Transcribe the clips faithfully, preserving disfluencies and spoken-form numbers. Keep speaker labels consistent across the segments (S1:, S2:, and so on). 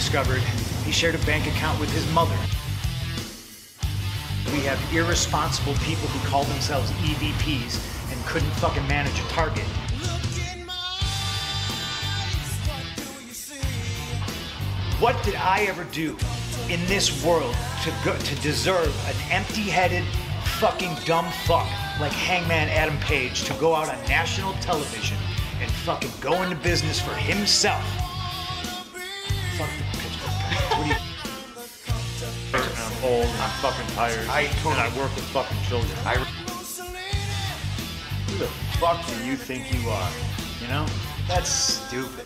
S1: discovered he shared a bank account with his mother. We have irresponsible people who call themselves E V Ps and couldn't fucking manage a target. What did I ever do in this world to go, to deserve an empty-headed, fucking dumb fuck like Hangman Adam Page to go out on national television and fucking go into business for himself? Fuck the Pittsburgh Pirates. What do you...
S2: I'm old and I'm fucking tired.
S1: I totally...
S2: And I work with fucking children.
S1: I... Who the fuck do you think you are? You know? That's stupid.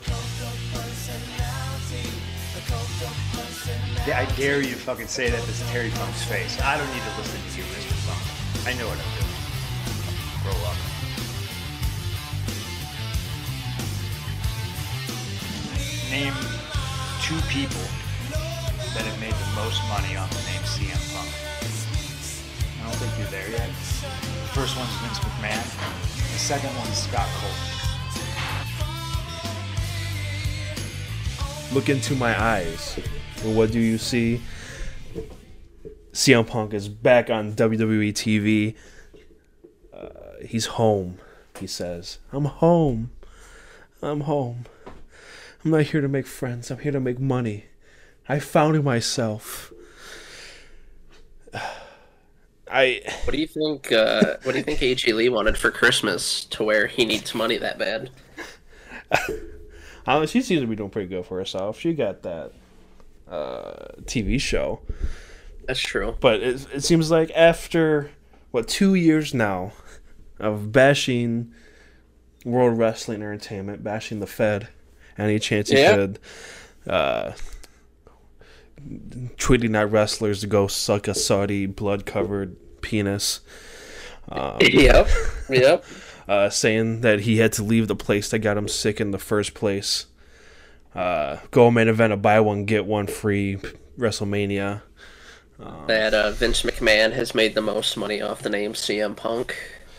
S1: Yeah, I dare you fucking say that to Terry Funk's face. I don't need to listen to you, Mister Funk. I know what I'm doing. Grow up. Name two people that have made the most money off the name C M Punk. I don't think you're there yet. The first one's Vince McMahon. The second one's Scott Cole.
S3: Look into my eyes. And what do you see? C M Punk is back on W W E T V. Uh, he's home, he says. I'm home. I'm home. I'm not here to make friends. I'm here to make money. I found myself. I.
S4: What do you think? Uh, what do you think A J Lee wanted for Christmas to where he needs money that bad?
S3: Uh, she seems to be doing pretty good for herself. She got that uh, T V show.
S4: That's true.
S3: But it, it seems like after, what, two years now of bashing World Wrestling Entertainment, bashing the Fed, any chance he
S4: yeah.
S3: could, uh, tweeting at wrestlers to go suck a Saudi blood-covered penis. Um,
S4: yep, yep.
S3: Uh, saying that he had to leave the place that got him sick in the first place. Uh, go main event a buy one get one free WrestleMania. Um,
S4: that uh, Vince McMahon has made the most money off the name C M Punk.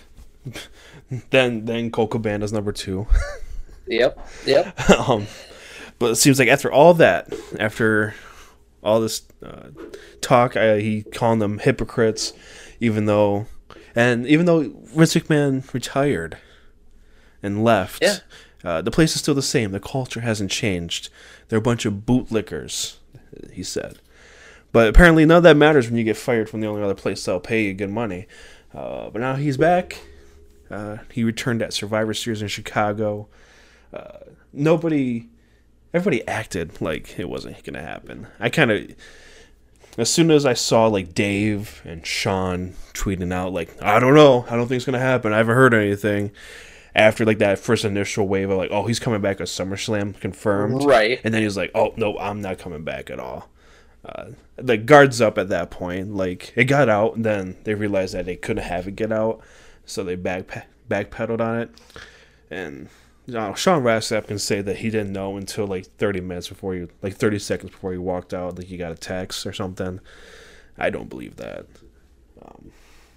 S3: Then then Colt Cabana's number two.
S4: Yep, yep.
S3: um, but it seems like after all that, after all this uh, talk, I, he calling them hypocrites, even though. And even though Vince McMahon retired and left,
S4: yeah.
S3: uh, the place is still the same. The culture hasn't changed. They're a bunch of bootlickers, he said. But apparently none of that matters when you get fired from the only other place that'll pay you good money. Uh, but now he's back. Uh, he returned at Survivor Series in Chicago. Uh, nobody, everybody acted like it wasn't going to happen. I kind of... As soon as I saw, like, Dave and Sean tweeting out, like, I don't know, I don't think it's going to happen, I haven't heard anything, after, like, that first initial wave of, like, oh, he's coming back at SummerSlam, confirmed.
S4: Right.
S3: And then he's like, oh, no, I'm not coming back at all. Uh, the guard's up at that point. Like, it got out, and then they realized that they couldn't have it get out, so they back backpedaled on it. And... You know, Sean Ross Sapp can say that he didn't know until like thirty minutes before he, like thirty seconds before he walked out, like he got a text or something. I don't believe that. Um,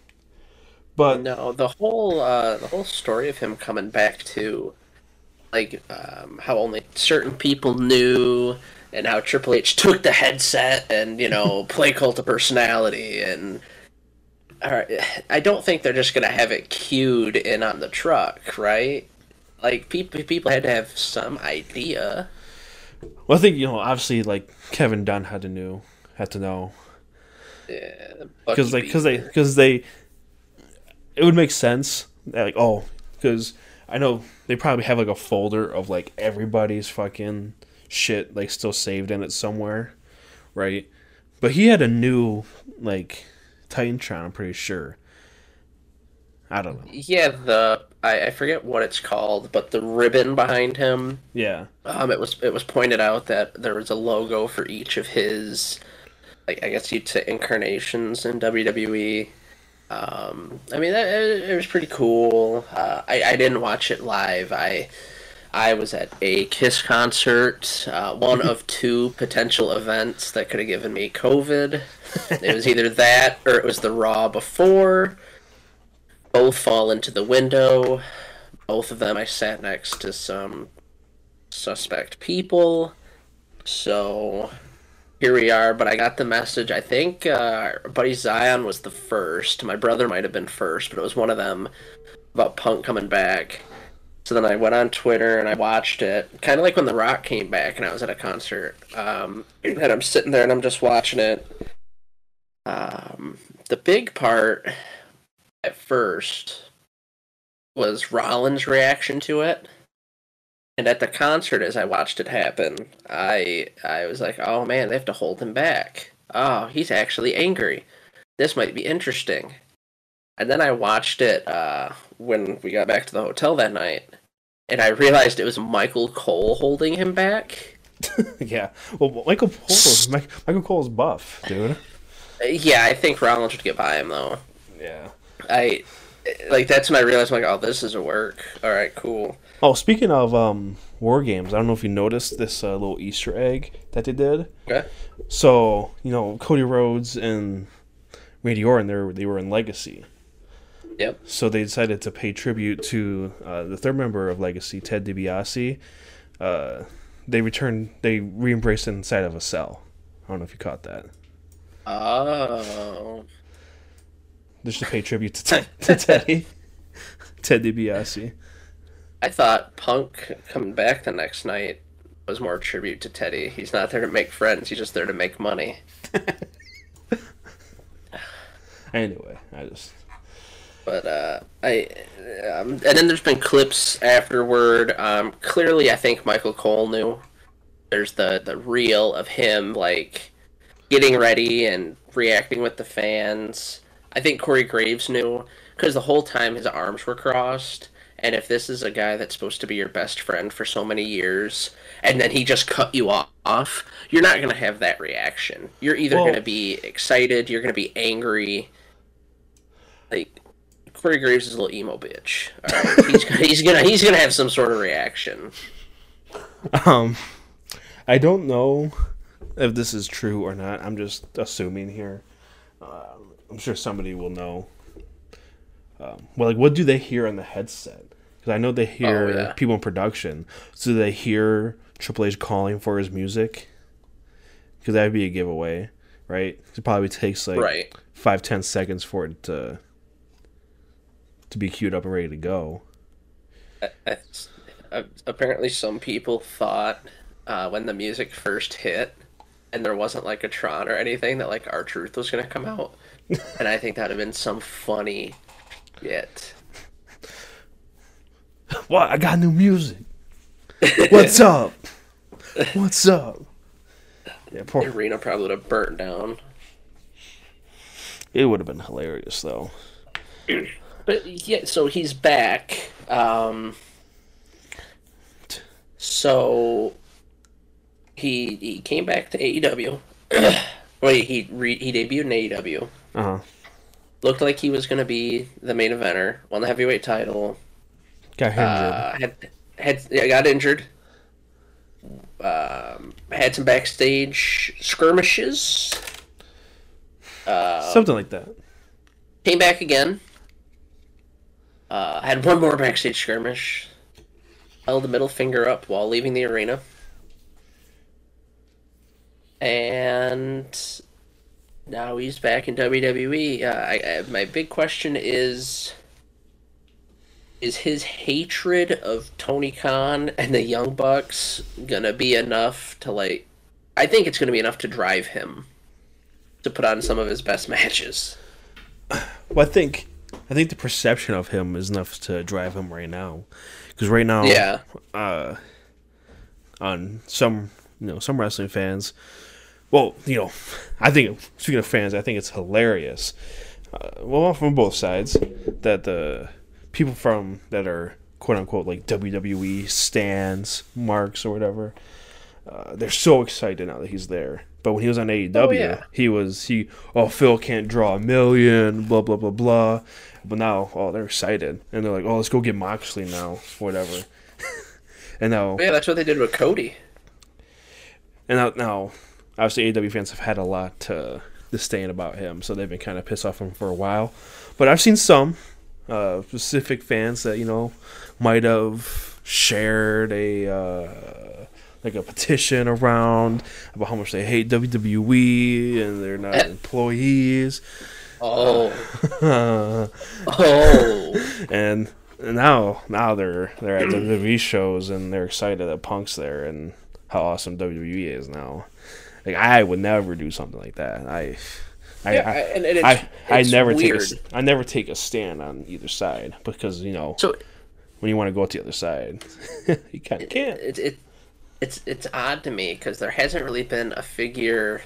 S3: but
S4: no, the whole uh, the whole story of him coming back to, like, um, how only certain people knew, and how Triple H took the headset and you know play Cult of Personality, and all right, I don't think they're just gonna have it cued in on the truck, right? Like, people people had to have some idea.
S3: Well, I think, you know, obviously, like, Kevin Dunn had to know, had to know.
S4: Yeah,
S3: because like, because they, because they, it would make sense. Like, oh, because I know they probably have like a folder of like everybody's fucking shit like still saved in it somewhere, right? But he had a new like Titantron, I'm pretty sure. I don't know.
S4: Yeah, the I, I forget what it's called, but the ribbon behind him.
S3: Yeah.
S4: Um, it was it was pointed out that there was a logo for each of his, like I guess you'd say incarnations in W W E. Um, I mean, that, it, it was pretty cool. Uh, I I didn't watch it live. I I was at a Kiss concert, uh, one of two potential events that could have given me COVID. It was either that or it was the Raw before. Both fall into the window. Both of them I sat next to some suspect people. So here we are, but I got the message. I think uh, our buddy Zion was the first. My brother might have been first, but it was one of them about Punk coming back. So then I went on Twitter and I watched it, kind of like when The Rock came back and I was at a concert. Um, and I'm sitting there and I'm just watching it. Um, the big part at first was Rollins' reaction to it. And at the concert, as I watched it happen, I I was like, oh man, they have to hold him back. Oh, he's actually angry. This might be interesting. And then I watched it uh, when we got back to the hotel that night, and I realized it was Michael Cole holding him back.
S3: Yeah. Well, Michael Cole, Michael Cole's buff, dude.
S4: Yeah, I think Rollins would get by him though.
S3: Yeah.
S4: I like that's when I realized I'm like, oh, this is a work. All right, cool.
S3: Oh, speaking of um, War Games, I don't know if you noticed this uh, little Easter egg that they did.
S4: Okay.
S3: So, you know, Cody Rhodes and Randy Orton, they were, they were in Legacy.
S4: Yep.
S3: So they decided to pay tribute to uh, the third member of Legacy, Ted DiBiase. Uh, they returned, they re-embraced inside of a cell. I don't know if you caught that.
S4: Oh.
S3: Just to pay tribute to, Ted, to Teddy. Ted DiBiase.
S4: I thought Punk coming back the next night was more tribute to Teddy. He's not there to make friends, he's just there to make money.
S3: Anyway, I just...
S4: But, uh, I, um, and then there's been clips afterward. Um, clearly, I think Michael Cole knew. There's the, the reel of him, like, getting ready and reacting with the fans. I think Corey Graves knew, because the whole time his arms were crossed. And if this is a guy that's supposed to be your best friend for so many years, and then he just cut you off, you're not going to have that reaction. You're either
S3: Well,
S4: going to be excited, you're going to be angry. Like, Corey Graves is a little emo bitch. All right? he's, he's gonna he's gonna have some sort of reaction.
S3: Um, I don't know if this is true or not. I'm just assuming here. Uh, I'm sure somebody will know. Um, well, like, what do they hear on the headset? Because I know they hear
S4: Oh, yeah.
S3: people in production. So do they hear Triple H calling for his music? Because that would be a giveaway, right? It probably takes like
S4: Right.
S3: five, ten seconds for it to to be queued up and ready to go.
S4: It's- uh, apparently, some people thought uh, when the music first hit, and there wasn't like a Tron or anything, that like R-Truth was gonna come out, and I think that'd have been some funny bit.
S3: What? I got new music. What's up? What's up? Yeah, poor.
S4: The arena probably would have burnt down.
S3: It would have been hilarious though.
S4: But yeah, so he's back. Um, so he he came back to A E W. Wait, he re, he debuted in A E W.
S3: Uh huh.
S4: Looked like he was going to be the main eventer, won the heavyweight title.
S3: Got injured.
S4: Uh, had had yeah, got injured. Um, had some backstage skirmishes.
S3: Something like that.
S4: Came back again. Uh, had one more backstage skirmish. Held the middle finger up while leaving the arena. And now he's back in W W E. Uh, I, I, my big question is... Is his hatred of Tony Khan and the Young Bucks gonna be enough to, like... I think it's gonna be enough to drive him to put on some of his best matches.
S3: Well, I think I think the perception of him is enough to drive him right now, because right now,
S4: Yeah.
S3: uh, on some you know some wrestling fans, well, you know, I think speaking of fans, I think it's hilarious. Uh, well, from both sides, that the people from that are quote unquote like W W E stans, marks or whatever, uh, they're so excited now that he's there. But when he was on A E W,
S4: Oh, yeah.
S3: he was he oh Phil can't draw a million, blah blah blah blah. But now, oh, they're excited and they're like, oh, let's go get Moxley now, whatever. and now,
S4: Yeah, that's what they did with Cody.
S3: and now, now, obviously A E W fans have had a lot to disdain about him, so they've been kind of pissed off him for a while. But I've seen some uh, specific fans that you know might have shared a uh, like a petition around about how much they hate W W E and they're not employees.
S4: Oh, oh,
S3: and now now they're they're at W W E shows and they're excited that Punk's there and how awesome W W E is now. Like I would never do something like that. I. I,
S4: yeah,
S3: I,
S4: and, and it's,
S3: I, I
S4: it's
S3: never
S4: weird.
S3: take a, I never take a stand on either side because you know
S4: So
S3: when you want to go to the other side, you kind of can't.
S4: It, it it's it's odd to me because there hasn't really been a figure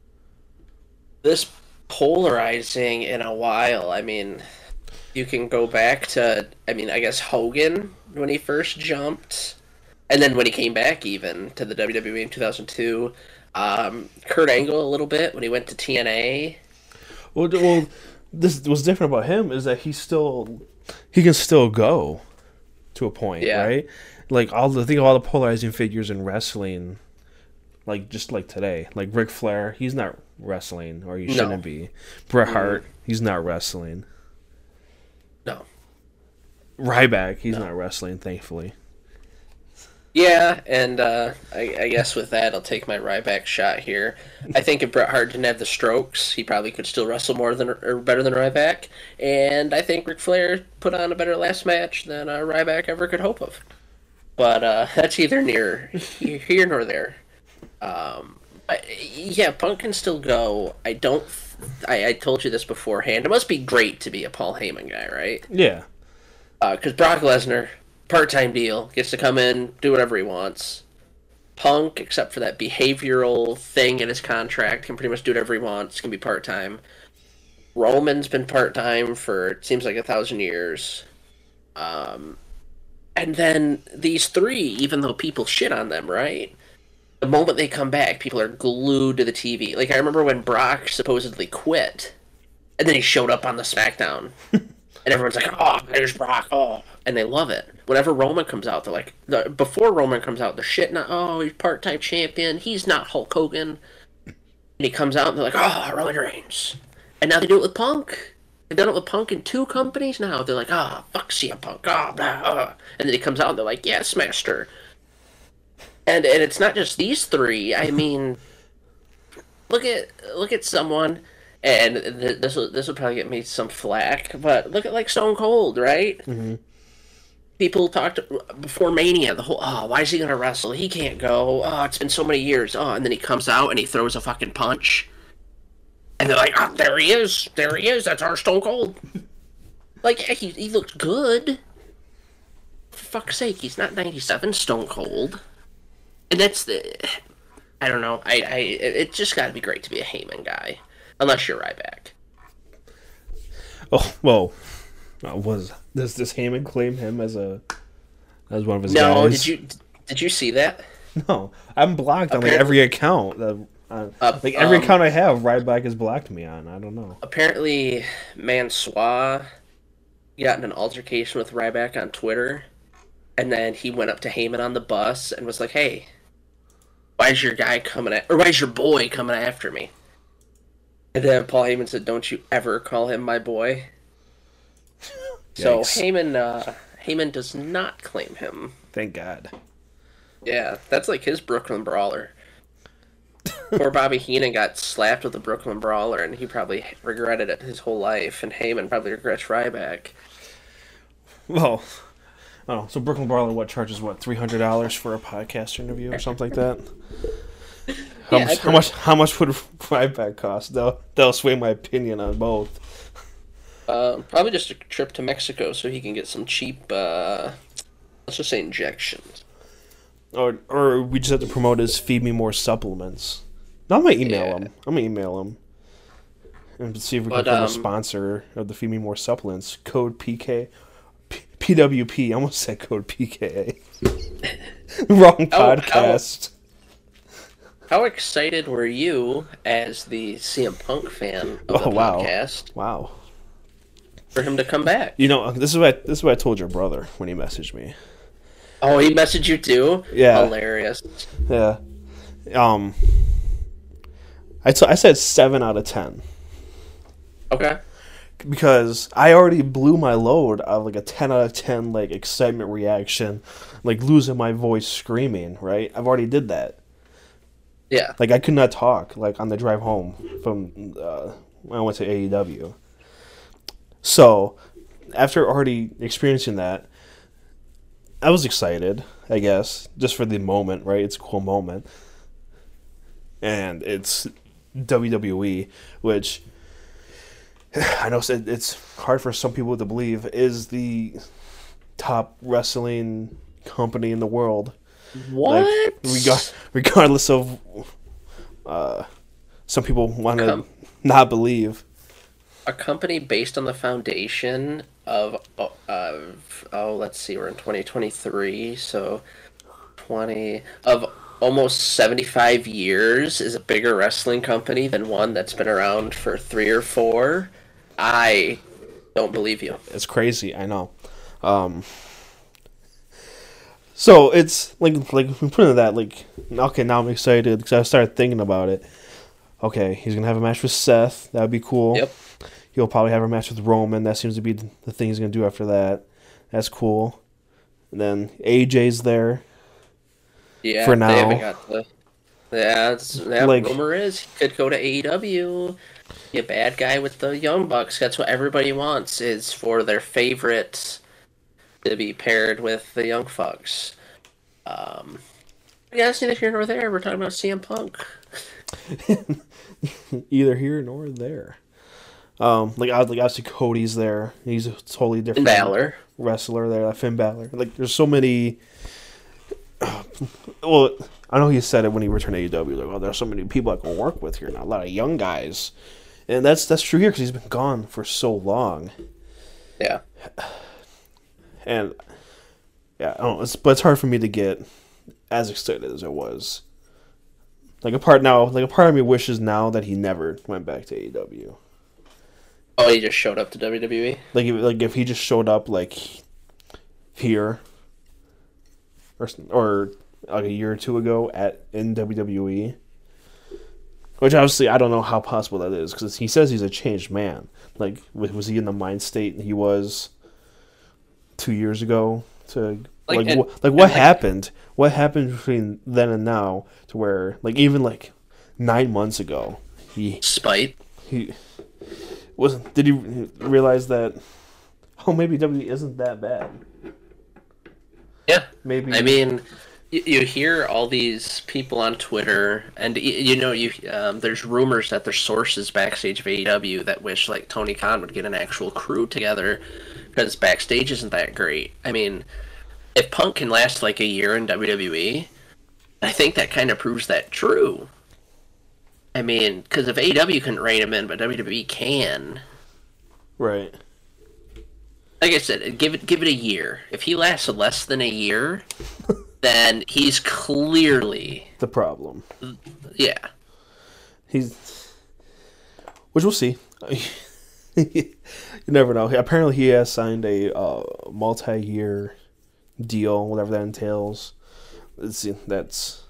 S4: this polarizing in a while. I mean, you can go back to I mean I guess Hogan when he first jumped, and then when he came back even to the W W E in two thousand two. Um, Kurt Angle a little bit when he went to T N A.
S3: Well, well, this what's different about him is that he still he can still go to a point,
S4: Yeah.
S3: right? Like all the think of all the polarizing figures in wrestling, like just like today, like Ric Flair, he's not wrestling, or he
S4: No.
S3: shouldn't be. Bret Hart, he's not wrestling.
S4: No.
S3: Ryback, he's not wrestling, thankfully.
S4: Yeah, and uh, I, I guess with that, I'll take my Ryback shot here. I think if Bret Hart didn't have the strokes, he probably could still wrestle more than or better than Ryback. And I think Ric Flair put on a better last match than uh, Ryback ever could hope of. But uh, that's either near here nor there. Um, but, yeah, Punk can still go. I don't. I, I told you this beforehand. It must be great to be a Paul Heyman guy, right?
S3: Yeah.
S4: Because uh, Brock Lesnar, part-time deal, gets to come in, do whatever he wants. Punk, except for that behavioral thing in his contract, can pretty much do whatever he wants, can be part-time. Roman's been part-time for, it seems like a thousand years. Um, and then these three, even though people shit on them, right? The moment they come back, people are glued to the T V. Like, I remember when Brock supposedly quit, and then he showed up on the SmackDown. And everyone's like, oh, there's Brock, oh. And they love it. Whenever Roman comes out, they're like, the, before Roman comes out, they're shitting on, oh, he's part-time champion, he's not Hulk Hogan. And he comes out, and they're like, oh, Roman Reigns. And now they do it with Punk. They've done it with Punk in two companies now. They're like, ah, oh, fuck C M Punk, oh, blah, oh. And then he comes out, and they're like, yes, master. And and it's not just these three. I mean, look at look at someone... And th- this will this will probably get me some flack, but look at like Stone Cold, right?
S3: Mm-hmm.
S4: People talked before Mania, the whole, oh, why is he gonna wrestle? He can't go. Oh, it's been so many years. Oh, and then he comes out and he throws a fucking punch, and they're like, oh, there he is, there he is. That's our Stone Cold. Like, yeah, he he looked good. For fuck's sake, he's not ninety-seven Stone Cold, and that's the. I don't know. I I it's just got to be great to be a Heyman guy. Unless you're Ryback.
S3: Oh, well, uh, was does this Heyman claim him as a as one of his
S4: no,
S3: guys?
S4: did you did you see that?
S3: No, I'm blocked on like
S4: Apparently-
S3: every account. That, uh,
S4: Uh,
S3: like every
S4: um,
S3: account I have, Ryback has blocked me on. I don't know.
S4: Apparently, Mansois got in an altercation with Ryback on Twitter, and then he went up to Heyman on the bus and was like, "Hey, why is your guy coming at, or why is your boy coming after me?" And then Paul Heyman said, "Don't you ever call him my boy." So
S3: Yikes.
S4: Heyman, uh, Heyman does not claim him.
S3: Thank God.
S4: Yeah, that's like his Brooklyn Brawler. Poor Bobby Heenan got slapped with the Brooklyn Brawler, and he probably regretted it his whole life. And Heyman probably regrets Ryback.
S3: Well, oh, so Brooklyn Brawler what charges what three hundred dollars for a podcast interview or something like that? How,
S4: Yeah,
S3: much,
S4: I've
S3: how
S4: heard-
S3: much? How much would Ryback cost? They'll they'll sway my opinion on both.
S4: Uh, probably just a trip to Mexico so he can get some cheap, uh, let's just say injections.
S3: Or or we just have to promote his feed me more supplements. No, I'm gonna email
S4: Yeah.
S3: him. I'm gonna email him and see if we
S4: But,
S3: can become
S4: um,
S3: a sponsor of the feed me more supplements. Code P K, P- PWP. I almost said code P K A. Wrong
S4: How-
S3: podcast.
S4: How excited were you, as the C M Punk fan of the
S3: Oh, wow.
S4: podcast,
S3: Wow.
S4: for him to come back?
S3: You know, this is what I, this is what I told your brother when he messaged me.
S4: Oh, he messaged you too?
S3: Yeah.
S4: Hilarious.
S3: Yeah. Um. I, t- I said seven out of ten.
S4: Okay.
S3: because I already blew my load of like a ten out of ten like excitement reaction, like losing my voice screaming, right? I've already did that.
S4: Yeah.
S3: Like I could not talk like on the drive home from uh, when I went to A E W. So, after already experiencing that, I was excited, I guess, just for the moment, right? It's a cool moment. And it's W W E, which I know it's hard for some people to believe is the top wrestling company in the world.
S4: What?
S3: Like, regard, regardless of uh, some people want to
S4: Com-
S3: not believe.
S4: A company based on the foundation of, of oh, let's see, we're in twenty twenty-three, so twenty of almost seventy-five years is a bigger wrestling company than one that's been around for three or four. I don't believe you.
S3: It's crazy, I know. Um, so it's like like we put into that like okay, now I'm excited because I started thinking about it. Okay, he's gonna have a match with Seth. That would be cool.
S4: Yep.
S3: He'll probably have a match with Roman. That seems to be the thing he's going to do after that. That's cool. And then A J's there.
S4: Yeah,
S3: for now.
S4: They haven't got the. Yeah, it's, that
S3: Like-
S4: rumor is he could go to A E W. Be a bad guy with the Young Bucks. That's what everybody wants, is for their favorite to be paired with the Young Bucks. Um, yeah, it's neither here nor there. We're talking about C M Punk.
S3: Either here nor there. Um, like, I- like obviously Cody's there. He's a totally different
S4: Balor.
S3: wrestler there. Finn Balor. Like, there's so many. Well, I know he said it when he returned to A E W. Like, oh, there's so many people I can work with here now. A lot of young guys, and that's that's true here because he's been gone for so long.
S4: Yeah.
S3: And yeah, I don't know, it's, but it's hard for me to get as excited as I was. Like a part now, like a part of me wishes now that he never went back to A E W.
S4: Oh, he just showed up to W W E?
S3: Like if, like if he just showed up like here, or or like a year or two ago at in W W E. Which obviously I don't know how possible that is because he says he's a changed man. Like was he in the mind state he was two years ago? To
S4: Like,
S3: like
S4: and-
S3: wh- like what
S4: and, like-
S3: happened? What happened between then and now to where like even like nine months ago he
S4: Spite.
S3: he wasn't. Did he realize that? Oh, maybe W W E isn't that bad.
S4: Yeah.
S3: Maybe
S4: I mean, you, you hear all these people on Twitter, and y- you know, you um, there's rumors that there's sources backstage of A E W that wish like Tony Khan would get an actual crew together because backstage isn't that great. I mean, if Punk can last like a year in W W E, I think that kind of proves that true. I mean, because if A E W couldn't rein him in, but W W E can.
S3: right.
S4: Like I said, give it give it a year. If he lasts less than a year, then he's clearly
S3: The problem.
S4: yeah.
S3: He's, which we'll see. You never know. Apparently, he has signed a uh, multi-year deal, whatever that entails. Let's see, that's.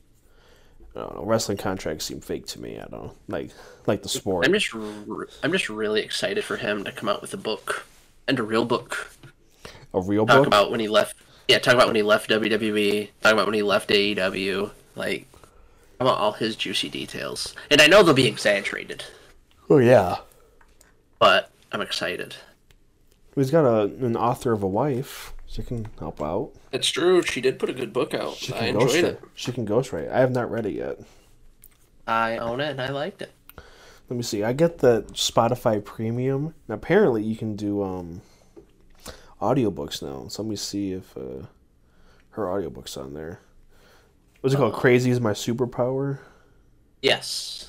S3: I don't know. Wrestling contracts seem fake to me. I don't know. Like, like the sport.
S4: I'm just r- I'm just really excited for him to come out with a book and a real book.
S3: A real
S4: Talk
S3: book.
S4: about when he left. Yeah, talk about when he left W W E. Talk about when he left A E W. Like, I want all his juicy details, and I know they'll be exaggerated,
S3: Oh yeah.
S4: but I'm excited.
S3: He's got a an author of a wife. She can help out.
S4: It's true. She did put a good book out.
S3: She
S4: I
S3: can
S4: enjoyed
S3: ghostwrite.
S4: it.
S3: She can ghostwrite. I have not read it yet.
S4: I own it, and I liked it.
S3: Let me see. I get the Spotify Premium. And apparently, you can do um, audiobooks now. So let me see if uh, her audiobook's on there. What's it called?
S4: Uh,
S3: Crazy is My Superpower?
S4: Yes.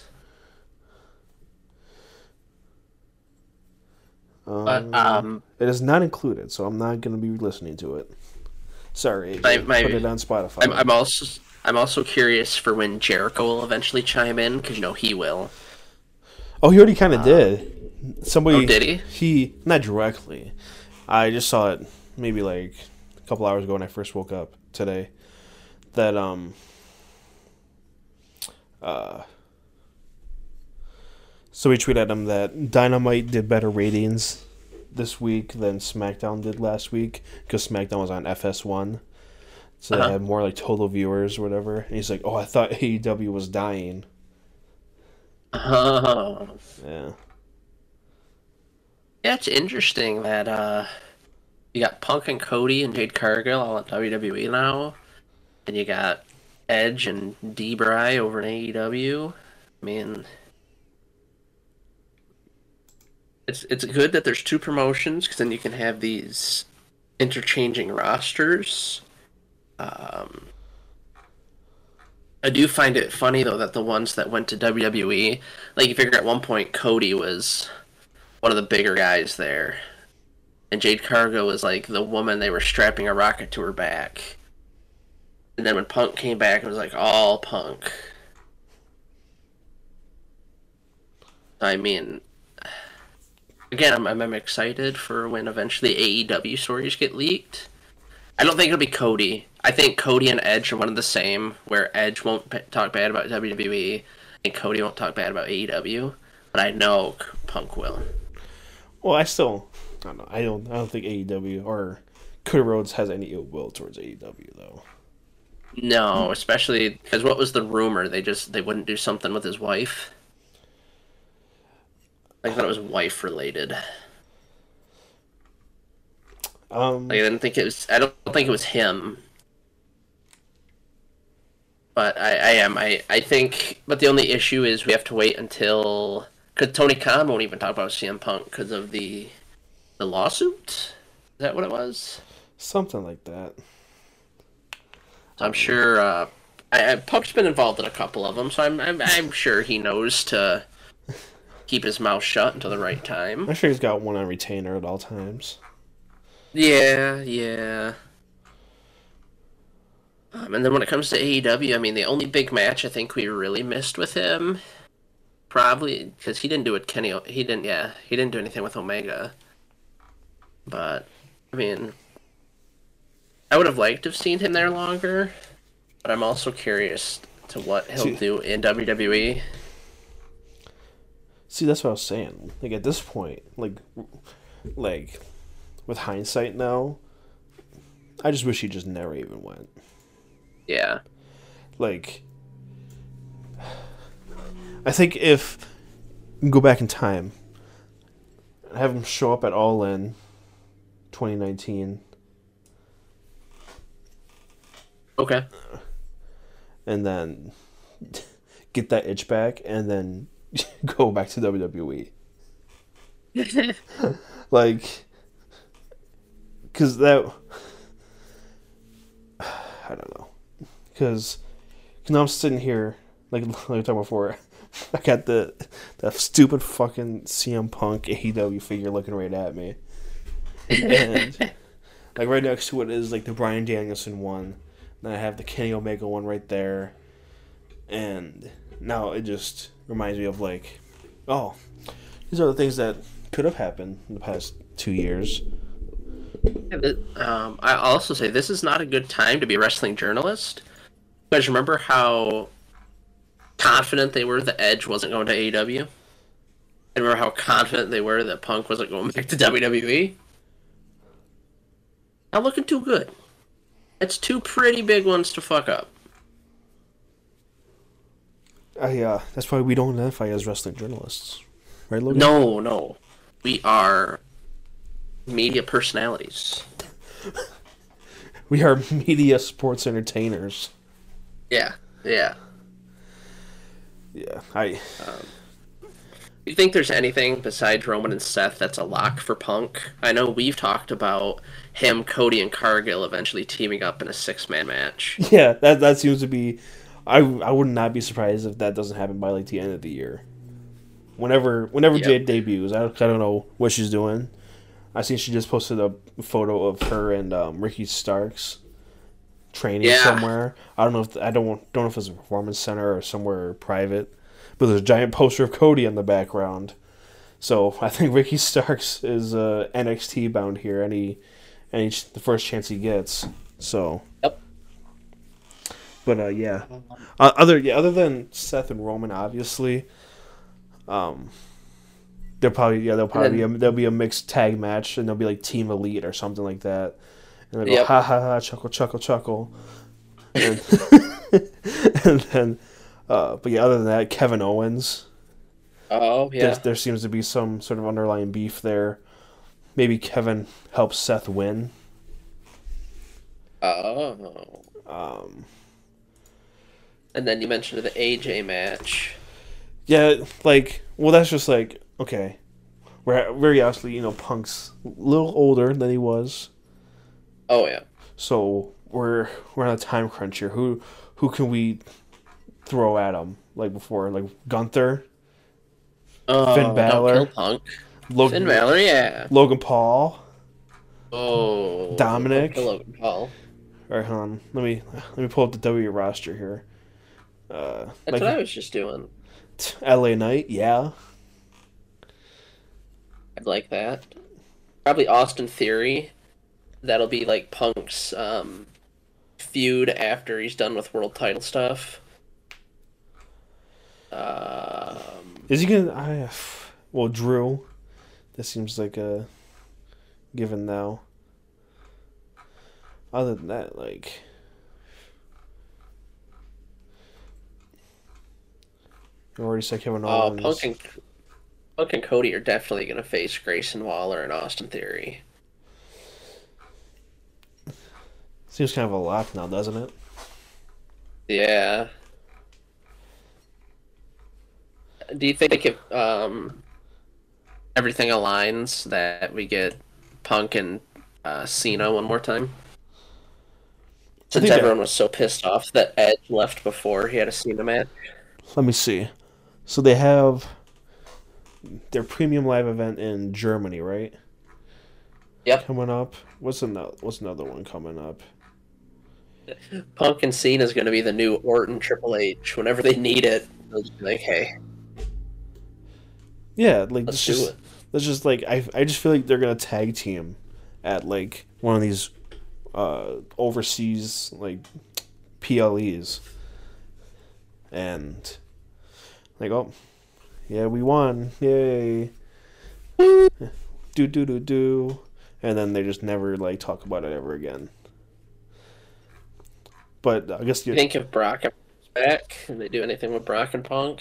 S3: Um,
S4: But um,
S3: it is not included, so I'm not going to be listening to it. Sorry.
S4: My- my-
S3: Put it on Spotify.
S4: I'm, I'm also I'm also curious for when Jericho will eventually chime in, because you know he will.
S3: Oh, he already kind of did. Somebody.
S4: Oh, did he?
S3: He not directly. I just saw it maybe like a couple hours ago when I first woke up today. That um. Uh. So we tweeted at him that Dynamite did better ratings this week than SmackDown did last week because SmackDown was on F S one. So uh-huh. they had more like total viewers or whatever. And he's like, oh, I thought A E W was dying.
S4: Oh.
S3: Yeah.
S4: Yeah, it's interesting that uh, you got Punk and Cody and Jade Cargill all at W W E now. And you got Edge and D-Bry over in A E W. I mean... It's it's good that there's two promotions because then you can have these interchanging rosters. Um, I do find it funny though that the ones that went to W W E, like you figure at one point Cody was one of the bigger guys there, and Jade Cargill was like the woman they were strapping a rocket to her back. And then when Punk came back, it was like all Punk. I mean. Again, I'm, I'm excited for when eventually A E W stories get leaked. I don't think it'll be Cody. I think Cody and Edge are one of the same, where Edge won't p- talk bad about W W E and Cody won't talk bad about A E W. But I know Punk will.
S3: Well, I still, I don't know. I don't. I don't think A E W or Cody Rhodes has any ill will towards A E W though.
S4: No, especially because what was the rumor? They just they wouldn't do something with his wife. I thought it was wife related.
S3: Um,
S4: like, I didn't think it was. I don't think it was him. But I, I am. I, I think. But the only issue is we have to wait until because Tony Khan won't even talk about C M Punk because of the the lawsuit. Is that what it was?
S3: Something like that.
S4: So I'm sure. Uh, I, I, Punk's been involved in a couple of them, so I'm I'm, I'm sure he knows to. Keep his mouth shut until the right time.
S3: I'm sure he's got one on retainer at all times.
S4: Yeah, yeah. Um, and then when it comes to A E W, I mean, the only big match I think we really missed with him, probably because he didn't do it. Kenny, he didn't. Yeah, he didn't do anything with Omega. But I mean, I would have liked to have seen him there longer. But I'm also curious to what he'll See, do in W W E.
S3: See, that's what I was saying. Like, at this point, like, like, with hindsight now, I just wish he just never even went.
S4: Yeah.
S3: Like, I think if you can go back in time, have him show up at All In twenty nineteen.
S4: Okay.
S3: And then get that itch back, and then go back to W W E. Like, because that, I don't know, because now I'm sitting here, like, like we talked before, I got the that stupid fucking C M Punk A E W figure looking right at me, and like right next to it is like the Bryan Danielson one, then I have the Kenny Omega one right there, and now it just reminds me of like, oh, these are the things that could have happened in the past two years.
S4: Yeah, but, um, I also say this is not a good time to be a wrestling journalist. Because remember how confident they were that Edge wasn't going to A E W? And remember how confident they were that Punk wasn't going back to W W E? Not looking too good. It's two pretty big ones to fuck up.
S3: I, uh, that's why we don't identify as wrestling journalists. Right, Logan?
S4: No, no. We are media personalities.
S3: We are media sports entertainers.
S4: Yeah, yeah.
S3: Yeah, I...
S4: Um, do you think there's anything besides Roman and Seth that's a lock for Punk? I know we've talked about him, Cody, and Cargill eventually teaming up in a six-man match.
S3: Yeah, that that seems to be... I I would not be surprised if that doesn't happen by like the end of the year. Whenever whenever yep. Jade debuts, I, I don't know what she's doing. I see she just posted a photo of her and um, Ricky Starks training
S4: yeah.
S3: somewhere. I don't know if I don't don't know if it's a performance center or somewhere private, but there's a giant poster of Cody in the background. So I think Ricky Starks is uh, N X T bound here. Any any the first chance he gets. So.
S4: Yep.
S3: But uh, yeah, uh, other yeah, other than Seth and Roman, obviously, Um, they'll probably yeah they'll probably
S4: then,
S3: be a, there'll be a mixed tag match, and they'll be like Team Elite or something like that, and they'll go
S4: Yep.
S3: ha ha ha chuckle chuckle chuckle, and, and then uh, but yeah, other than that, Kevin Owens.
S4: Oh yeah.
S3: There, there seems to be some sort of underlying beef there. Maybe Kevin helps Seth win.
S4: Oh.
S3: Um,
S4: And then you mentioned the A J match.
S3: yeah, like, well, that's just like, okay. We're very obviously, you know, Punk's a little older than he was.
S4: Oh yeah.
S3: So we're we're on a time crunch here. Who who can we throw at him like before? Like Gunther,
S4: Oh,
S3: Finn
S4: don't
S3: Balor,
S4: kill Punk.
S3: Logan,
S4: Finn Balor, yeah.
S3: Logan Paul.
S4: Oh.
S3: Dominic?
S4: don't kill Logan Paul.
S3: All right, hold on. Let me let me pull up the W roster here. Uh,
S4: That's
S3: like
S4: what I was just doing.
S3: L A Knight, yeah.
S4: I'd like that. Probably Austin Theory. That'll be like Punk's um, feud after he's done with world title stuff. Um,
S3: Is he gonna? I well, Drew. That seems like a given now. Other than that, like, you already said Kevin
S4: oh,
S3: Owens.
S4: Punk and, Punk and Cody are definitely going to face Grayson Waller and Austin Theory.
S3: Seems kind of a lot now, doesn't it?
S4: Yeah. Do you think if um, everything aligns that we get Punk and uh, Cena one more time? Since
S3: think
S4: everyone
S3: that-
S4: was so pissed off that Edge left before he had a Cena match.
S3: Let me see. So they have their premium live event in Germany, right?
S4: Yep.
S3: Coming up. What's another? What's another one coming up?
S4: Punk and Cena is going to be the new Orton Triple H. Whenever they need it, they'll just be like, hey,
S3: Yeah, like
S4: let's
S3: let's
S4: do
S3: just
S4: it.
S3: let's just like I I just feel like they're gonna tag team at like one of these uh overseas like P L Es, and like, oh yeah, we won, yay, do do do do, and then they just never like talk about it ever again. But I guess you
S4: You think if Brock comes back, and they do anything with Brock and Punk?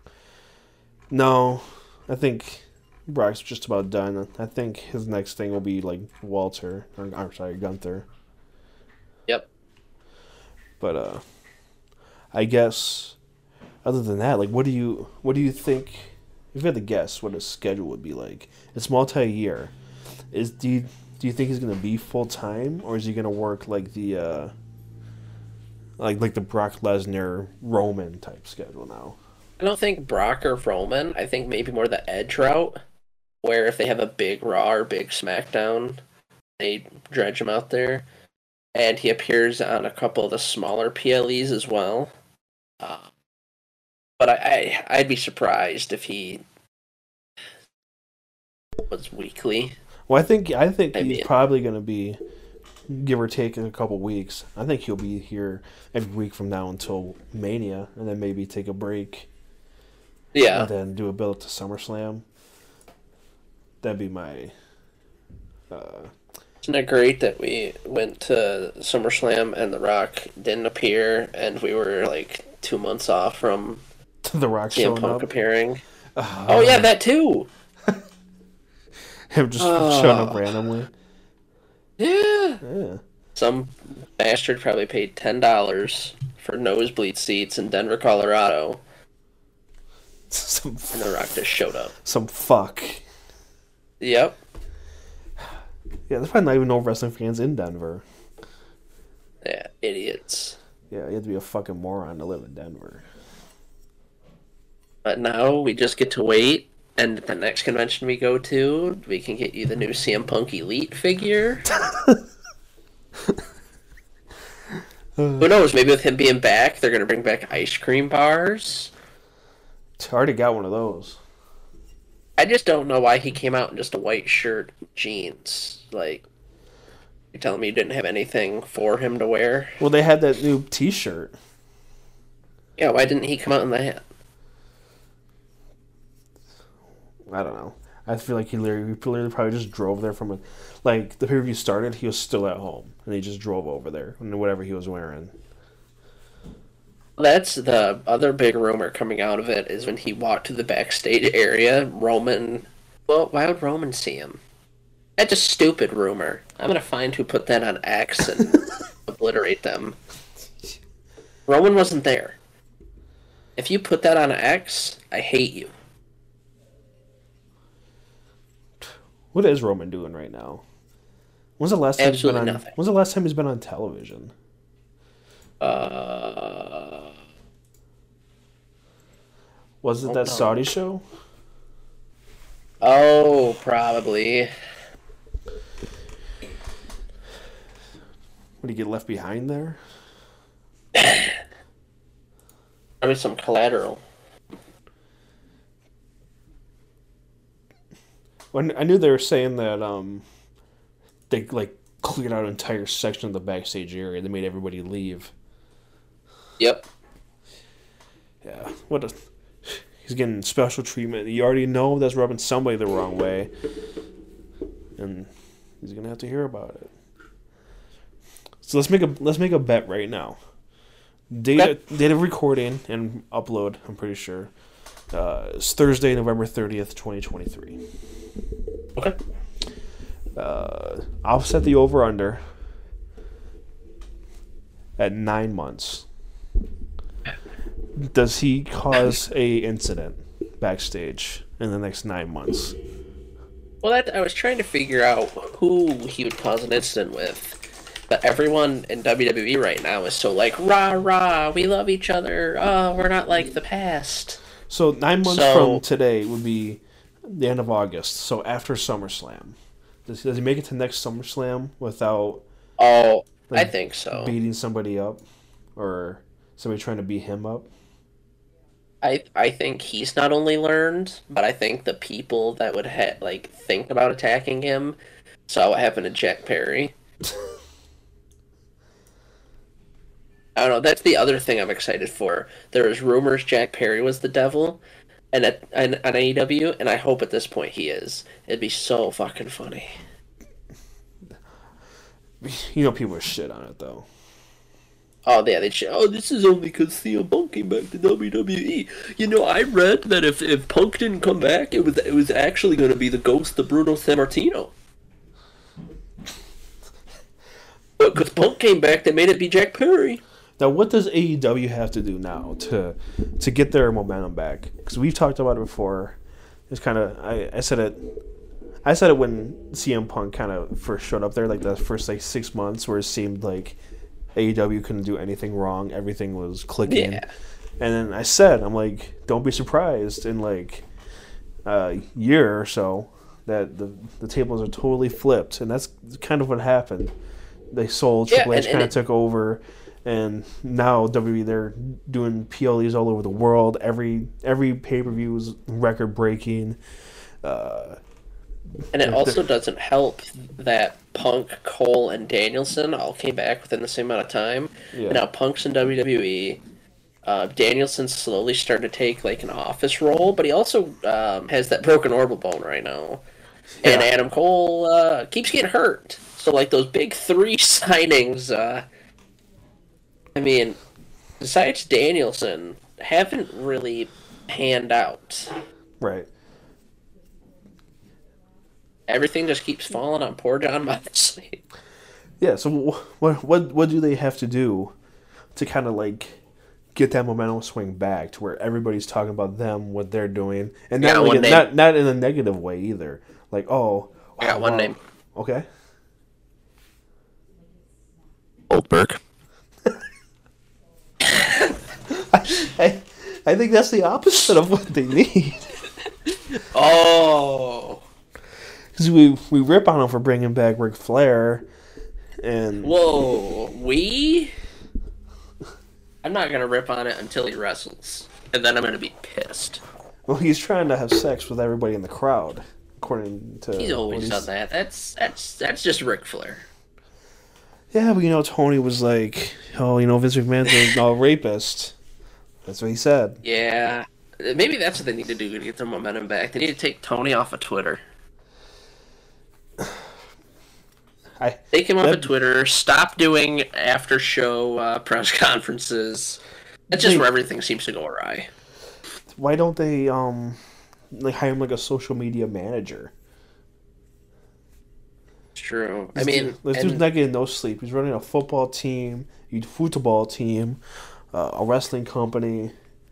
S3: no, I think Brock's just about done. I think his next thing will be like Walter, or I'm sorry, Gunther.
S4: Yep.
S3: But uh, I guess other than that, like, what do you what do you think? If you had to guess what his schedule would be like, it's multi-year. Is do you, do you think he's gonna be full time, or is he gonna work like the uh, like like the Brock Lesnar Roman type schedule now?
S4: I don't think Brock or Roman. I think maybe more the Edge route, where if they have a big Raw or big SmackDown, they dredge him out there, and he appears on a couple of the smaller P L Es as well. Uh, but I, I I'd be surprised if he was weekly.
S3: Well, I think I think
S4: I
S3: he's
S4: mean-
S3: probably gonna be, give or take a couple weeks. I think he'll be here every week from now until Mania, and then maybe take a break.
S4: Yeah,
S3: And then do a build to SummerSlam. That'd be my. Uh,
S4: isn't it great that we went to SummerSlam and The Rock didn't appear, and we were like two months off from
S3: the Rock
S4: C M
S3: showing
S4: Punk
S3: up.
S4: appearing?
S3: Uh,
S4: Oh yeah, that too.
S3: Him just
S4: Oh.
S3: showing up randomly.
S4: Yeah.
S3: Yeah.
S4: Some bastard probably paid ten dollars for nosebleed seats in Denver, Colorado,
S3: Some
S4: and The Rock just showed up.
S3: some fuck.
S4: Yep.
S3: Yeah, there's probably not even no wrestling fans in Denver.
S4: Yeah, idiots.
S3: Yeah, you have to be a fucking moron to live in Denver.
S4: But now we just get to wait, and at the next convention we go to, we can get you the new C M Punk Elite figure. Who knows? Maybe with him being back, they're gonna bring back ice cream bars.
S3: I already got one of those.
S4: I just don't know why he came out in just a white shirt, and jeans. Like, you're telling me you didn't have anything for him to wear?
S3: Well, they had that new T-shirt.
S4: Yeah, why didn't he come out in that?
S3: I don't know. I feel like he literally, he literally probably just drove there from a, like the pay-per-view started, he was still at home, and he just drove over there in whatever he was wearing.
S4: That's the other big rumor coming out of it is when he walked to the backstage area, Roman. Well, why would Roman see him? That's a stupid rumor. I'm gonna find who put that on X and obliterate them. Roman wasn't there. If you put that on X, I hate you.
S3: What is Roman doing right now? When's the last time
S4: Absolutely
S3: he's been on?
S4: nothing.
S3: When's the last time he's been on television?
S4: Uh,
S3: Was it
S4: Oh,
S3: that
S4: no.
S3: Saudi show?
S4: oh, probably.
S3: Would he get left behind there?
S4: Probably some collateral.
S3: When I knew they were saying that um, they like cleared out an entire section of the backstage area. They made everybody leave.
S4: Yep.
S3: Yeah, what a he's getting special treatment. You already know that's rubbing somebody the wrong way, and he's gonna have to hear about it. So let's make a let's make a bet right now. Date
S4: Okay.
S3: date of recording and upload. I'm pretty sure uh, it's Thursday, November thirtieth, twenty twenty three.
S4: Okay.
S3: Uh, I'll set the over under at nine months. Does he cause a incident backstage in the next nine months?
S4: Well, that I was trying to figure out who he would cause an incident with, but everyone in W W E right now is so like rah rah, we love each other. Oh, we're not like the past.
S3: So nine months
S4: So-
S3: from today would be the end of August. So after SummerSlam, does does he make it to next SummerSlam without
S4: Oh, I
S3: Like,
S4: think so.
S3: beating somebody up, or somebody trying to beat him up?
S4: I I think he's not only learned, but I think the people that would ha- like think about attacking him saw what happened to Jack Perry. I don't know. That's the other thing I'm excited for. There was rumors Jack Perry was the devil, and at and, on A E W, and I hope at this point he is. It'd be so fucking funny.
S3: You know people are shit on it though.
S4: Oh yeah, they should. Oh, this is only because C M Punk came back to W W E. You know, I read that if, if Punk didn't come back, it was it was actually going to be the ghost of Bruno Sammartino. But because Punk came back, they made it be Jack Perry.
S3: Now, what does A E W have to do now to to get their momentum back? Because we've talked about it before. It's kind of I, I said it. I said it when C M Punk kind of first showed up there, like the first like six months, where it seemed like A E W couldn't do anything wrong. Everything was clicking.
S4: Yeah.
S3: And then I said, I'm like, don't be surprised in like a year or so that the the tables are totally flipped, and that's kind of what happened. They sold
S4: Yeah,
S3: Triple H,
S4: and-
S3: kind of
S4: and it-
S3: took over, and now W W E they're doing P L Es all over the world. Every every pay per view is record breaking. Uh,
S4: And it also doesn't help that Punk, Cole, and Danielson all came back within the same amount of time.
S3: Yeah.
S4: And now Punk's in W W E. Uh, Danielson slowly starting to take like an office role, but he also um, has that broken orbital bone right now. And
S3: Yeah.
S4: Adam Cole uh, keeps getting hurt. So like those big three signings, uh, I mean, besides Danielson, haven't really panned out.
S3: right.
S4: Everything just keeps falling on poor John Moxley.
S3: Yeah. So wh- what what what do they have to do to kind of like get that momentum swing back to where everybody's talking about them, what they're doing, and
S4: Yeah,
S3: not
S4: one
S3: like,
S4: name.
S3: not not in a negative way either. Like, oh,
S4: I got
S3: wow,
S4: one
S3: wow.
S4: name.
S3: Okay.
S4: Goldberg.
S3: I I think that's the opposite of what they need.
S4: Oh.
S3: Because we we rip on them for bringing back Ric Flair, and
S4: Whoa. We? I'm not going to rip on it until he wrestles. And then I'm going to be pissed.
S3: well, he's trying to have sex with everybody in the crowd, according to.
S4: He's
S3: what
S4: always
S3: he's-
S4: done that. That's that's that's just Ric Flair.
S3: Yeah, but you know, Tony was like, oh, you know, Vince McMahon's a rapist. That's what he said.
S4: Yeah. maybe that's what they need to do to get their momentum back. They need to take Tony off of Twitter.
S3: I
S4: Take him off
S3: that-
S4: of Twitter. Stop doing after show uh, press conferences. That's just
S3: They-
S4: where everything seems to go awry.
S3: Why don't they um like hire him like a social media manager?
S4: It's true. I
S3: This
S4: mean,
S3: dude- this dude's
S4: and-
S3: not getting no sleep. He's running a football team, a football team, uh, a wrestling company,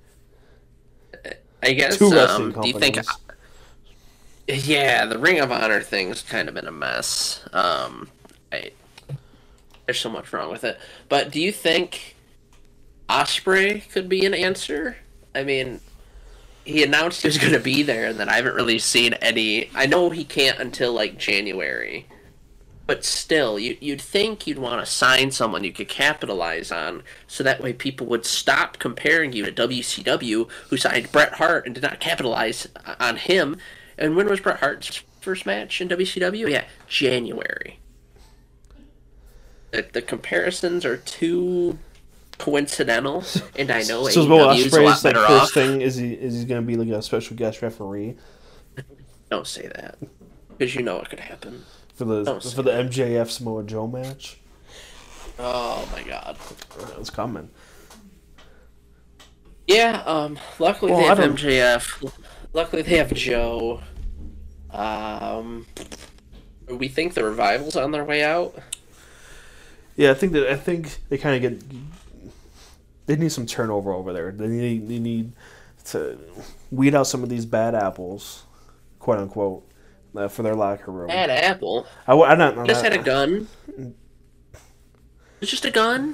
S4: I guess.
S3: two wrestling
S4: Um, do you think?
S3: companies.
S4: Yeah, the Ring of Honor thing's kind of been a mess. Um, I, there's so much wrong with it. But do you think Osprey could be an answer? I mean, he announced he was going to be there, and then I haven't really seen any. I know he can't until like January, but still, you you'd think you'd want to sign someone you could capitalize on, so that way people would stop comparing you to W C W, who signed Bret Hart and did not capitalize on him. And when was Bret Hart's first match in W C W? Yeah, January. The, the comparisons are too coincidental, and I know
S3: So
S4: A E
S3: Will
S4: W is a lot
S3: Ospreay's like
S4: better
S3: first
S4: off.
S3: thing is he is he gonna be like a special guest referee
S4: Don't say that, because you know what could happen.
S3: for the
S4: Don't say
S3: for the M J F Samoa Joe match?
S4: Oh my god.
S3: That was coming.
S4: Yeah, um, luckily
S3: Well,
S4: they
S3: I
S4: have
S3: don't-
S4: M J F. Luckily they have Joe. Um, we think the Revival's on their way out.
S3: Yeah, I think that I think they kind of get they need some turnover over there. They need they need to weed out some of these bad apples, quote unquote, uh, for their locker room.
S4: Bad Apple.
S3: I, I not, I'm
S4: Just
S3: not-
S4: had a gun. It's just a gun.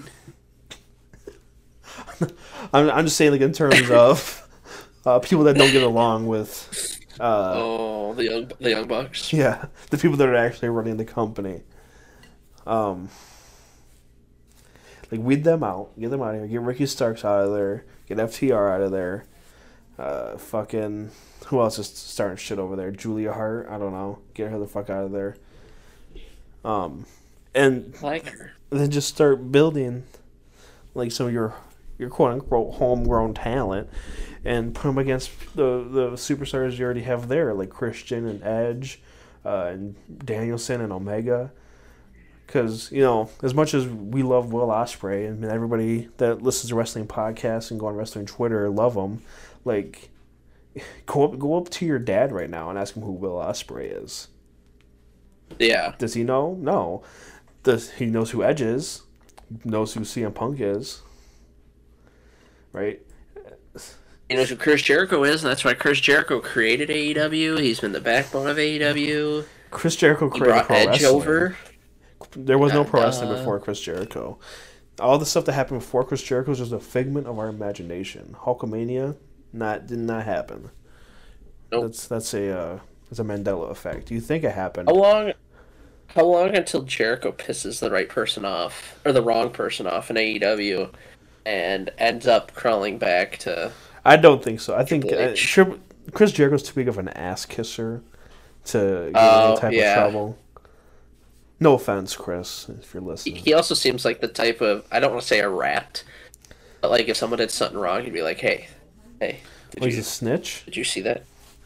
S3: I'm I'm just saying like in terms of uh, people that don't get along with. Uh,
S4: Oh, the young the young bucks.
S3: Yeah, the people that are actually running the company. Um, like weed them out, get them out of here, get Ricky Starks out of there, get F T R out of there. Uh, fucking who else is starting shit over there? Julia Hart, I don't know, get her the fuck out of there. Um, and
S4: I like her.
S3: then just start building like some of your your quote unquote homegrown talent and put them against the the superstars you already have there, like Christian and Edge, uh, and Danielson and Omega. Because you know, as much as we love Will Ospreay, and everybody that listens to wrestling podcasts and go on wrestling Twitter love him, like go up go up to your dad right now and ask him who Will Ospreay is.
S4: Yeah.
S3: Does he know? No. Does he knows who Edge is? Knows who C M Punk is? Right?
S4: He knows who Chris Jericho is, and that's why Chris Jericho created A E W. He's been the backbone of A E W.
S3: Chris Jericho
S4: He
S3: created
S4: brought
S3: pro
S4: Edge
S3: wrestling.
S4: over.
S3: There was no
S4: And,
S3: pro wrestling
S4: uh,
S3: before Chris Jericho. All the stuff that happened before Chris Jericho was just a figment of our imagination. Hulkamania, not did not happen.
S4: Nope.
S3: That's that's a uh, that's a Mandela effect. You think it happened?
S4: How long? How long until Jericho pisses the right person off or the wrong person off in A E W, and ends up crawling back to?
S3: I don't think so. I think
S4: Triple
S3: uh,
S4: H.
S3: Tri- Chris Jericho's too big of an ass kisser to get
S4: Oh,
S3: any type
S4: yeah.
S3: of trouble. No offense, Chris, if you're
S4: He,
S3: listening.
S4: he also seems like the type of, I don't want to say a rat, but like if someone did something wrong, he'd be like, "Hey, hey, did
S3: Oh, he's
S4: you
S3: a snitch.
S4: did you see that?"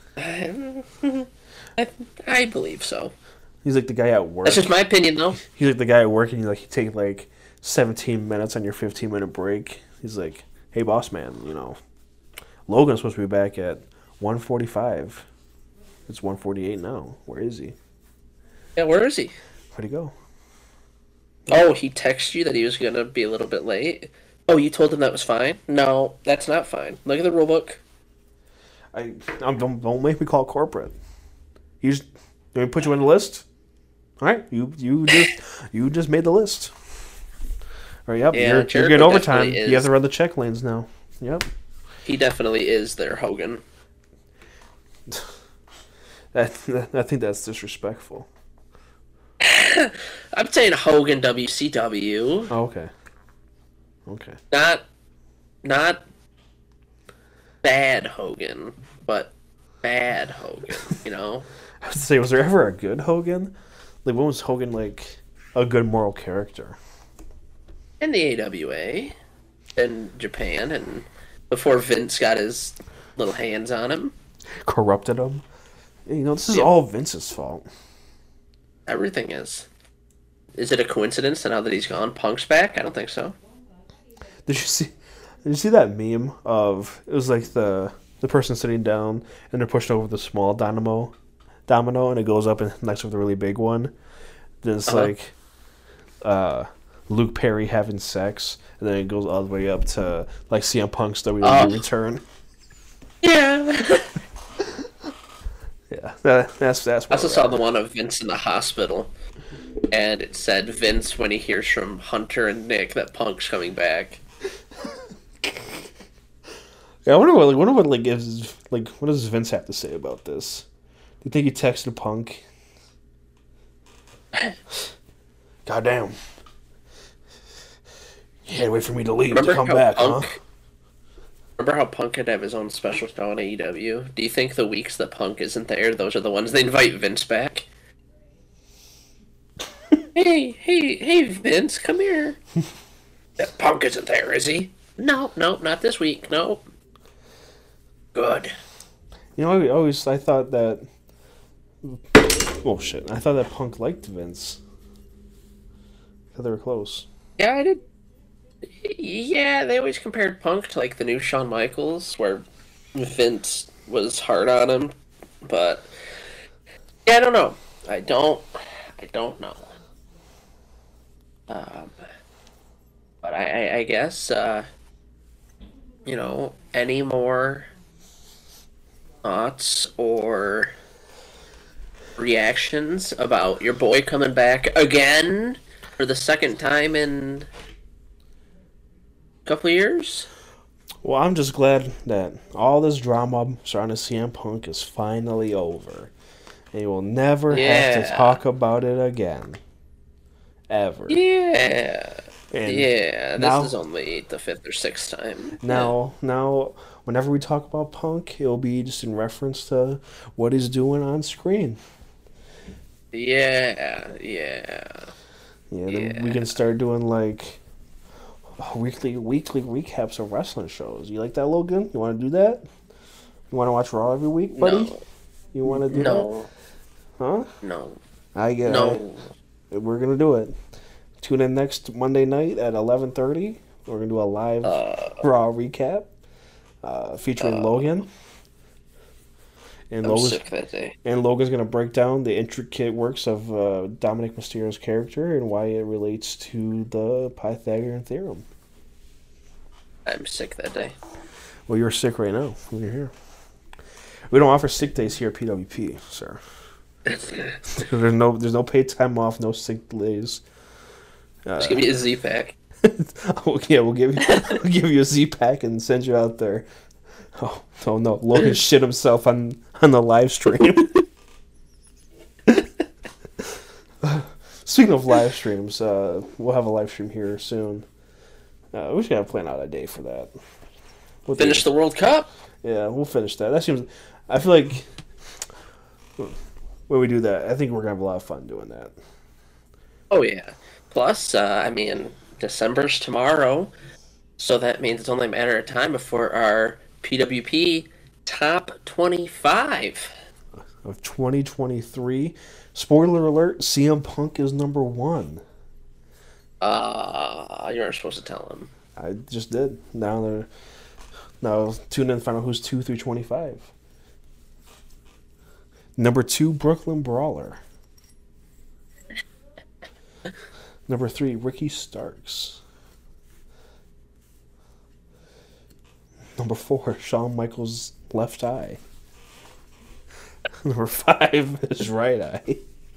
S4: I, I believe so.
S3: He's like the guy at work.
S4: That's just my opinion, though.
S3: He's like the guy at work, and he's like, he take like seventeen minutes on your fifteen minute break. He's like, "Hey, boss man, you know, Logan's supposed to be back at one forty five. It's one forty eight now. Where is he?
S4: Yeah, where is he?
S3: Where'd he go?
S4: Oh, he texted you that he was gonna be a little bit late. Oh, you told him that was fine? No, that's not fine. Look at the rule book.
S3: I um, don't don't make me call corporate. You just let me put you on the list. All right, you you just you just made the list. All right, yep,
S4: Yeah,
S3: you're, you're
S4: Jericho
S3: getting overtime.
S4: definitely
S3: You have
S4: is.
S3: to run the check lanes now. Yep.
S4: He definitely is their Hogan.
S3: I, I think that's disrespectful.
S4: I'm saying Hogan W C W,
S3: Oh, okay. Okay.
S4: not not bad Hogan, but bad Hogan. You know,
S3: I was to say, was there ever a good Hogan? Like, when was Hogan like a good moral character?
S4: in the A W A, in Japan, and before Vince got his little hands on him.
S3: Corrupted him. You know, this is
S4: Yeah.
S3: all Vince's fault.
S4: Everything is. Is it a coincidence that now that he's gone, Punk's back? I don't think so.
S3: Did you see? Did you see that meme of it was like the the person sitting down and they're pushing over the small dynamo, domino, and it goes up and next to the really big one. Then it's
S4: Uh-huh.
S3: like uh, Luke Perry having sex, and then it goes all the way up to like C M Punk's W W E
S4: Oh.
S3: return.
S4: Yeah.
S3: Yeah, that, that's that's.
S4: I also saw the one of Vince in the hospital, and it said Vince when he hears from Hunter and Nick that Punk's coming back.
S3: Yeah, I wonder what like wonder what like is like what does Vince have to say about this? Do you think he texted Punk? Goddamn. You can't wait for me to leave
S4: Remember
S3: to come
S4: how
S3: back,
S4: Punk?
S3: huh?
S4: Remember how Punk could have his own special show on A E W? Do you think the weeks that Punk isn't there, those are the ones they invite Vince back? hey, hey, hey, Vince, come here. That Punk isn't there, is he? No, no, not this week. No. Good.
S3: You know, I always I thought that. Oh shit! I thought that Punk liked Vince. I thought they were close.
S4: Yeah, I did. Yeah, they always compared Punk to like the new Shawn Michaels, where Vince was hard on him. But yeah, I don't know. I don't. I don't know. Um, but I, I, I guess uh, you know, any more thoughts or reactions about your boy coming back again for the second time in a couple of years?
S3: Well, I'm just glad that all this drama surrounding C M Punk is finally over, and you will never have
S4: Yeah.
S3: to talk about it again, ever.
S4: Yeah.
S3: And
S4: Yeah, this
S3: now-
S4: is only the fifth or sixth time.
S3: Now, now, whenever we talk about Punk, it'll be just in reference to what he's doing on screen.
S4: Yeah, yeah.
S3: Yeah, then we
S4: Yeah.
S3: can start doing like weekly weekly recaps of wrestling shows. You like that, Logan? You want to do that? You want to watch Raw every week, buddy?
S4: No,
S3: You want to do
S4: no,
S3: that? Huh?
S4: no,
S3: I get
S4: no.
S3: it. We're gonna do it. Tune in next Monday night at eleven thirty. We're gonna do a live
S4: Uh,
S3: Raw recap uh, featuring
S4: uh,
S3: Logan. And
S4: I'm
S3: Logan's,
S4: sick that day.
S3: and Logan's gonna break down the intricate works of uh, Dominic Mysterio's character and why it relates to the Pythagorean theorem.
S4: I'm sick that day.
S3: Well, you're sick right now when you're here. We don't offer sick days here at P W P, sir. There's no, there's no paid time off, no sick days. Uh,
S4: Just give me a Z pack.
S3: oh, yeah, we'll give you, we'll give you a Z pack and send you out there. Oh, oh no, Logan shit himself on on the live stream. Speaking of live streams, uh, we'll have a live stream here soon. Uh, we should have planned out a day for that. We'll do
S4: Finish
S3: it.
S4: the World Cup.
S3: Yeah, we'll finish that. That seems. I feel like when we do that, I think we're gonna have a lot of fun doing that.
S4: Oh yeah. Plus, uh, I mean, December's tomorrow, so that means it's only a matter of time before our P W P top twenty-five.
S3: Of twenty twenty-three, spoiler alert: C M Punk is number one.
S4: Uh, you weren't supposed to tell him.
S3: I just did. Now they're now tune in to find out who's two through twenty-five. Number two, Brooklyn Brawler. Number three, Ricky Starks. Number four, Shawn Michaels' left eye. Number five is right eye.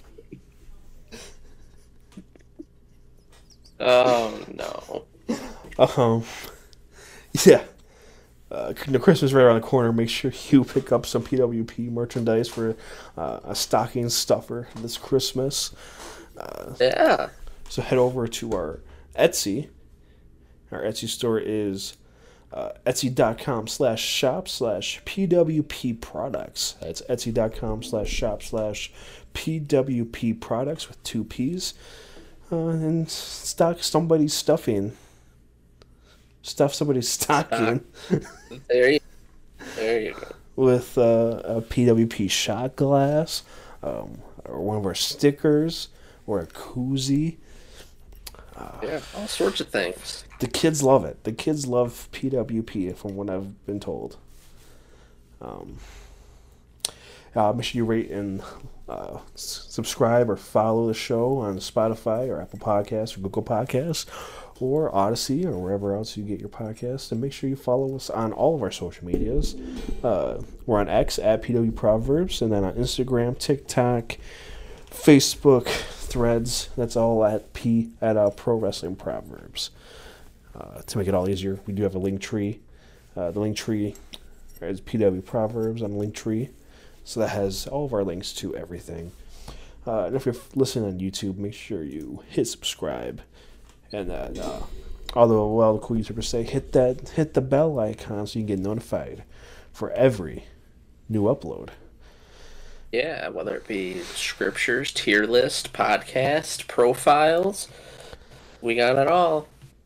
S4: Oh no.
S3: Um, yeah. Uh, the Christmas right around the corner. Make sure you pick up some P W P merchandise for uh, a stocking stuffer this Christmas. Uh,
S4: Yeah.
S3: so head over to our Etsy. Our Etsy store is uh, etsy.com slash shop slash PWP products. That's etsy.com slash shop slash PWP products with two P's. Uh, and stock somebody's stuffing. Stuff somebody's stocking.
S4: There you, there There you go.
S3: with uh, a P W P shot glass, um, or one of our stickers, or a koozie. Uh,
S4: yeah, all sorts of things.
S3: The kids love it. The kids love P W P, from what I've been told. Um, uh, make sure you rate and uh, s- subscribe or follow the show on Spotify or Apple Podcasts or Google Podcasts or Odyssey or wherever else you get your podcasts. And make sure you follow us on all of our social medias. Uh, we're on X at P W Proverbs, and then on Instagram, TikTok, Facebook, Threads. That's all at P at uh, Pro Wrestling Proverbs. Uh, to make it all easier, we do have a link tree. Uh, the link tree is P W Proverbs on Linktree, so that has all of our links to everything. Uh, and if you're listening on YouTube, make sure you hit subscribe, and then, uh, although well, the cool YouTubers say hit that hit the bell icon so you can get notified for every new upload.
S4: Yeah, whether it be scriptures, tier list, podcast, profiles, we got it all.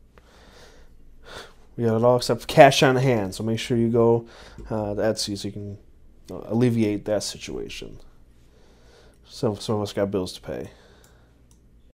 S3: We got it all except cash on hand, so make sure you go uh, to Etsy so you can uh, alleviate that situation. Some some of us got bills to pay.